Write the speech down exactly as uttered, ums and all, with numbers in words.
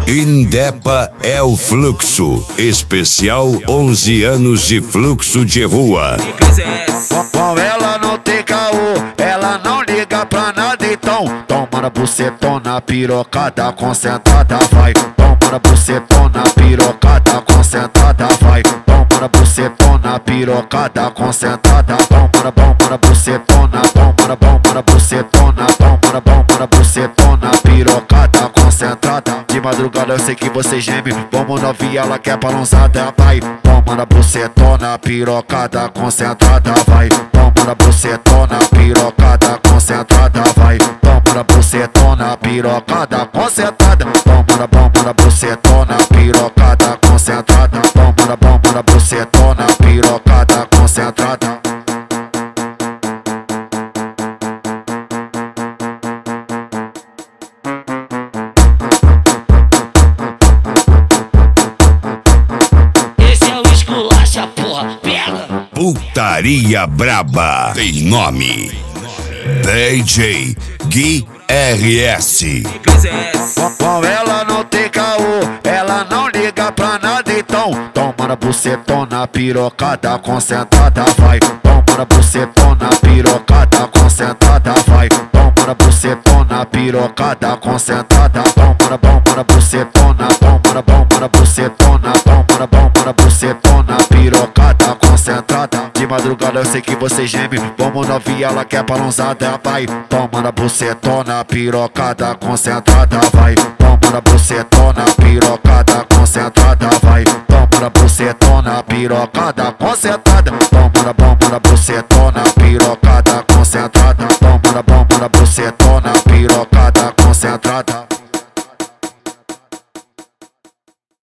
Indepa é o fluxo. Especial onze anos de fluxo de rua. Com ela não tem caô, ela não liga pra nada, então toma na bucetona, pirocada concentrada, vai. Toma na bucetona, pirocada concentrada, vai. Toma na bucetona, pirocada concentrada, toma na bomba na bucetona, toma na bomba na bucetona, toma na bomba na bucetona, pirocada concentrada. De madrugada eu sei que você geme, vamos novinha, ela quer balançada, vai. Toma na bucetona, pirocada concentrada, vai. Toma na bucetona, pirocada concentrada, vai. Toma na bucetona, pirocada concentrada. Toma na bomba na bucetona, pirocada concentrada. Toma na bomba na bucetona, pirocada concentrada. Putaria braba tem nome. D J Gui R S. Com ela não tem caô, ela não liga pra nada, então toma na bucetona, pirocada concentrada, vai. Toma na bucetona, pirocada concentrada, vai. Toma na bucetona, pirocada concentrada, toma na bomba na bucetona, toma na bomba na bucetona, toma na bomba na bucetona, pirocada concentrada. De madrugada eu sei que você geme, vamos novinha, ela quer balançada, vai. Toma na bucetona, pirocada concentrada, vai. Toma na bucetona, pirocada concentrada, vai. Toma na bucetona, pirocada concentrada. Toma na bomba na bucetona, pirocada concentrada. Toma na bomba na bucetona, pirocada